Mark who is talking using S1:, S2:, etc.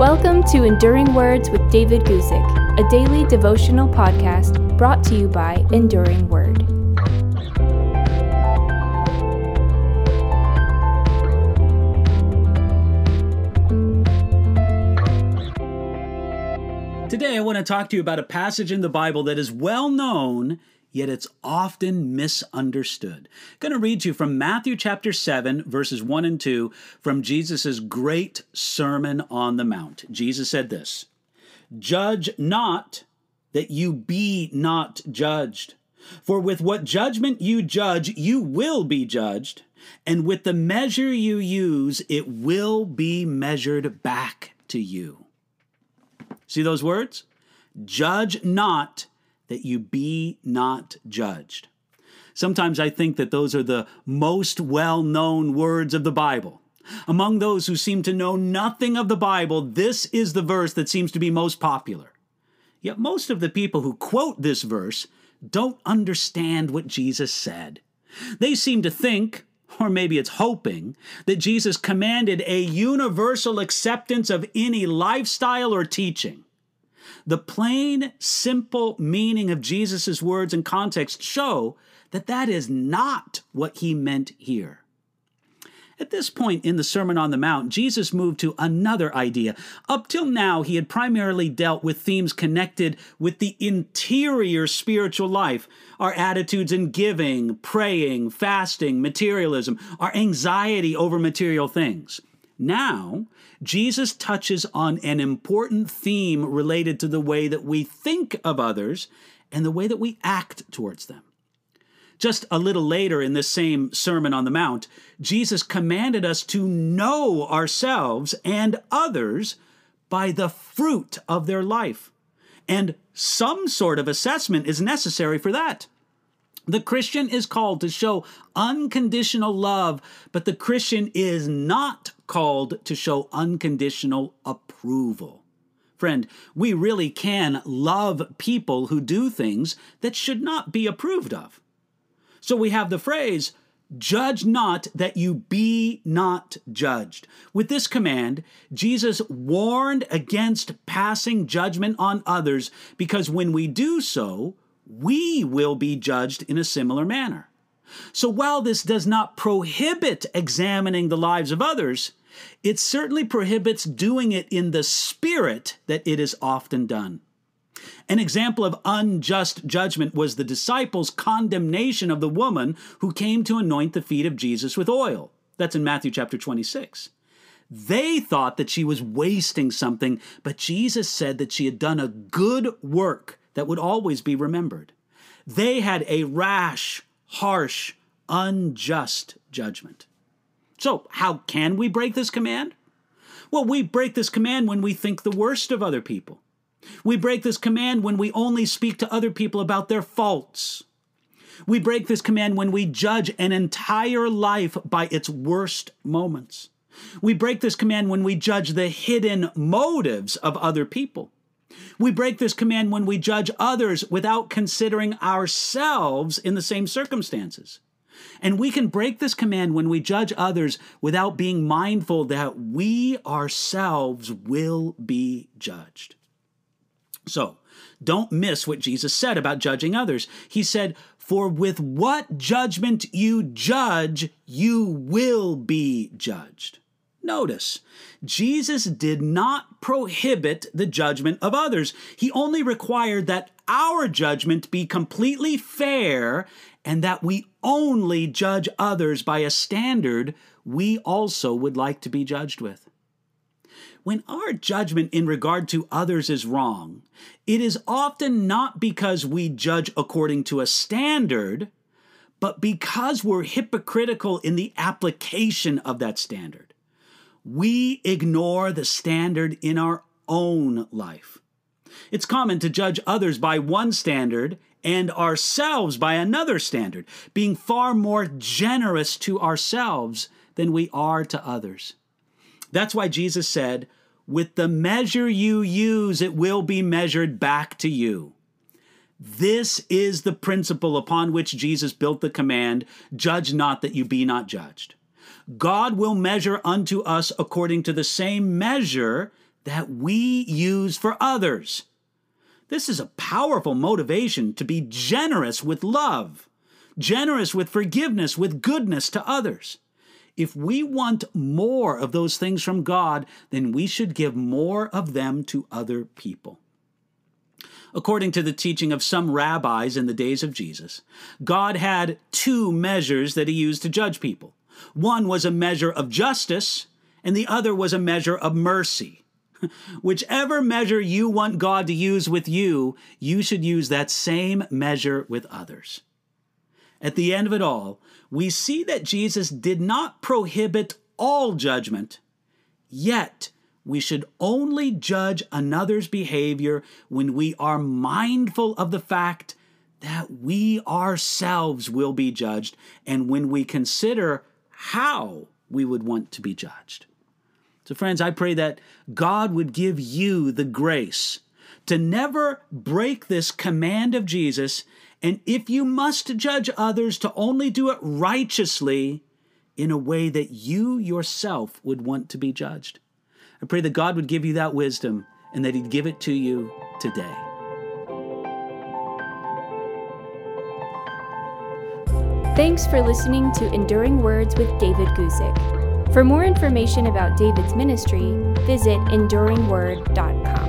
S1: Welcome to Enduring Words with David Guzik, a daily devotional podcast brought to you by Enduring Word.
S2: Today I want to talk to you about a passage in the Bible that is well known, yet it's often misunderstood. I'm going to read to you from Matthew chapter 7, verses 1 and 2, from Jesus' great Sermon on the Mount. Jesus said this, "Judge not, that you be not judged. For with what judgment you judge, you will be judged, and with the measure you use, it will be measured back to you." See those words? Judge not, that you be not judged. Sometimes I think that those are the most well-known words of the Bible. Among those who seem to know nothing of the Bible, this is the verse that seems to be most popular. Yet most of the people who quote this verse don't understand what Jesus said. They seem to think, or maybe it's hoping, that Jesus commanded a universal acceptance of any lifestyle or teaching. The plain, simple meaning of Jesus' words and context show that that is not what he meant here. At this point in the Sermon on the Mount, Jesus moved to another idea. Up till now, he had primarily dealt with themes connected with the interior spiritual life, our attitudes in giving, praying, fasting, materialism, our anxiety over material things. Now, Jesus touches on an important theme related to the way that we think of others and the way that we act towards them. Just a little later in this same Sermon on the Mount, Jesus commanded us to know ourselves and others by the fruit of their life. And some sort of assessment is necessary for that. The Christian is called to show unconditional love, but the Christian is not called to show unconditional approval. Friend, we really can love people who do things that should not be approved of. So we have the phrase, "Judge not, that you be not judged." With this command, Jesus warned against passing judgment on others because when we do so, we will be judged in a similar manner. So while this does not prohibit examining the lives of others, it certainly prohibits doing it in the spirit that it is often done. An example of unjust judgment was the disciples' condemnation of the woman who came to anoint the feet of Jesus with oil. That's in Matthew chapter 26. They thought that she was wasting something, but Jesus said that she had done a good work that would always be remembered. They had a rash, harsh, unjust judgment. So how can we break this command? Well, we break this command when we think the worst of other people. We break this command when we only speak to other people about their faults. We break this command when we judge an entire life by its worst moments. We break this command when we judge the hidden motives of other people. We break this command when we judge others without considering ourselves in the same circumstances. And we can break this command when we judge others without being mindful that we ourselves will be judged. So, don't miss what Jesus said about judging others. He said, "For with what judgment you judge, you will be judged." Notice, Jesus did not prohibit the judgment of others. He only required that our judgment be completely fair and that we only judge others by a standard we also would like to be judged with. When our judgment in regard to others is wrong, it is often not because we judge according to a standard, but because we're hypocritical in the application of that standard. We ignore the standard in our own life. It's common to judge others by one standard and ourselves by another standard, being far more generous to ourselves than we are to others. That's why Jesus said, "With the measure you use, it will be measured back to you." This is the principle upon which Jesus built the command, "Judge not, that you be not judged." God will measure unto us according to the same measure that we use for others. This is a powerful motivation to be generous with love, generous with forgiveness, with goodness to others. If we want more of those things from God, then we should give more of them to other people. According to the teaching of some rabbis in the days of Jesus, God had two measures that he used to judge people. One was a measure of justice, and the other was a measure of mercy. Whichever measure you want God to use with you, you should use that same measure with others. At the end of it all, we see that Jesus did not prohibit all judgment, yet we should only judge another's behavior when we are mindful of the fact that we ourselves will be judged, and when we consider how we would want to be judged. So friends, I pray that God would give you the grace to never break this command of Jesus, and if you must judge others, to only do it righteously in a way that you yourself would want to be judged. I pray that God would give you that wisdom and that he'd give it to you today.
S1: Thanks for listening to Enduring Words with David Guzik. For more information about David's ministry, visit enduringword.com.